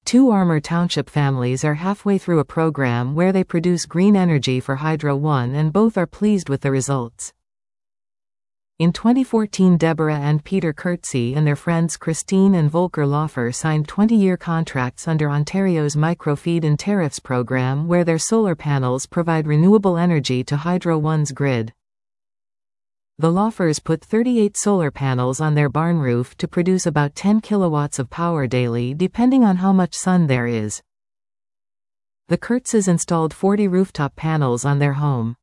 Two Armour Township families are halfway through a program where they produce green energy for Hydro One, and both are pleased with the results. In 2014, Deborah and Peter Kurtze and their friends Christine and Volker Laufer signed 20-year contracts under Ontario's Micro-Feed-in Tariffs program, where their solar panels provide renewable energy to Hydro One's grid. The Laufers put 38 solar panels on their barn roof to produce about 10 kilowatts of power daily, depending on how much sun there is. The Kurtzes installed 40 rooftop panels on their home.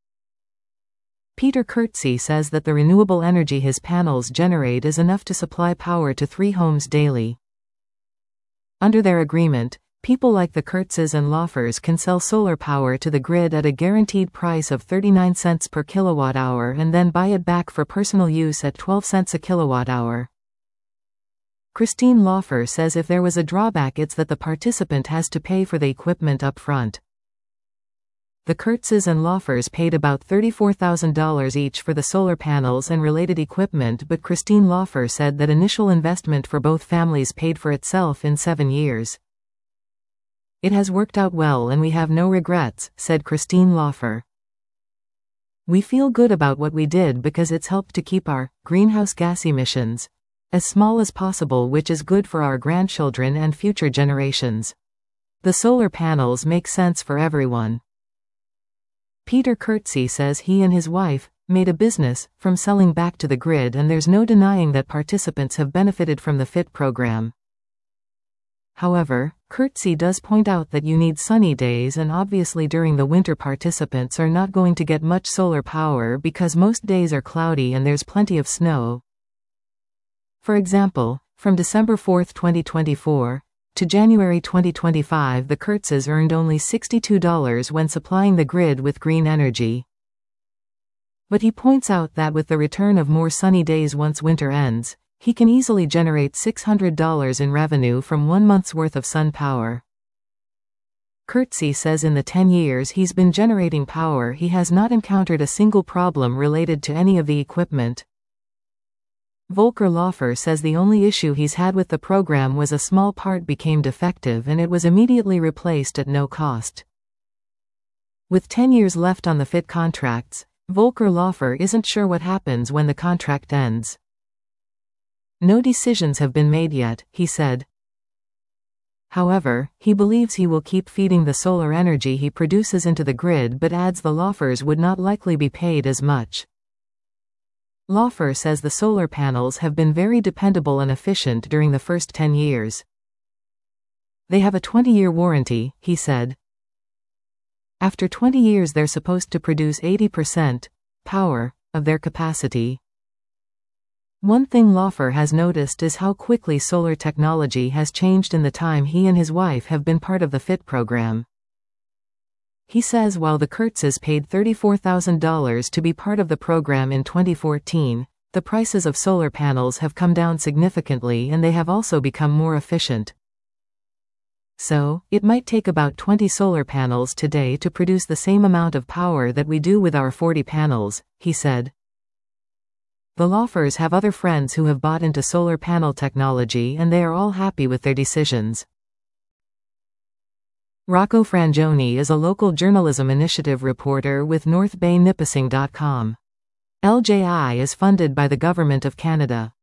Peter Kurtze says that the renewable energy his panels generate is enough to supply power to 3 homes daily. Under their agreement, people like the Kurtzes and Laufers can sell solar power to the grid at a guaranteed price of 39 cents per kilowatt-hour and then buy it back for personal use at 12 cents a kilowatt-hour. Christine Laufer says if there was a drawback, it's that the participant has to pay for the equipment up front. The Kurtzes and Laufers paid about $34,000 each for the solar panels and related equipment, but Christine Laufer said that initial investment for both families paid for itself in 7 years. "It has worked out well and we have no regrets," said Christine Laufer. "We feel good about what we did because it's helped to keep our greenhouse gas emissions as small as possible, which is good for our grandchildren and future generations. The solar panels make sense for everyone." Peter Kurtze says he and his wife made a business from selling back to the grid, and there's no denying that participants have benefited from the FIT program. However, Kurtze does point out that you need sunny days, and obviously during the winter participants are not going to get much solar power because most days are cloudy and there's plenty of snow. For example, from December 4, 2024, to January 2025, the Kurtzes earned only $62 when supplying the grid with green energy. But he points out that with the return of more sunny days once winter ends, he can easily generate $600 in revenue from 1 month's worth of sun power. Kurtze says in the 10 years he's been generating power, he has not encountered a single problem related to any of the equipment. Volker Laufer says the only issue he's had with the program was a small part became defective and it was immediately replaced at no cost. With 10 years left on the FIT contracts, Volker Laufer isn't sure what happens when the contract ends. "No decisions have been made yet," he said. However, he believes he will keep feeding the solar energy he produces into the grid, but adds the Laufers would not likely be paid as much. Laufer says the solar panels have been very dependable and efficient during the first 10 years. "They have a 20-year warranty," he said. After 20 years they're supposed to produce 80% power of their capacity. One thing Laufer has noticed is how quickly solar technology has changed in the time he and his wife have been part of the FIT program. He says while the Kurtzes paid $34,000 to be part of the program in 2014, the prices of solar panels have come down significantly and they have also become more efficient. "So, it might take about 20 solar panels today to produce the same amount of power that we do with our 40 panels," he said. The Laufers have other friends who have bought into solar panel technology and they are all happy with their decisions. Rocco Frangioni is a local journalism initiative reporter with NorthBayNipissing.com. LJI is funded by the Government of Canada.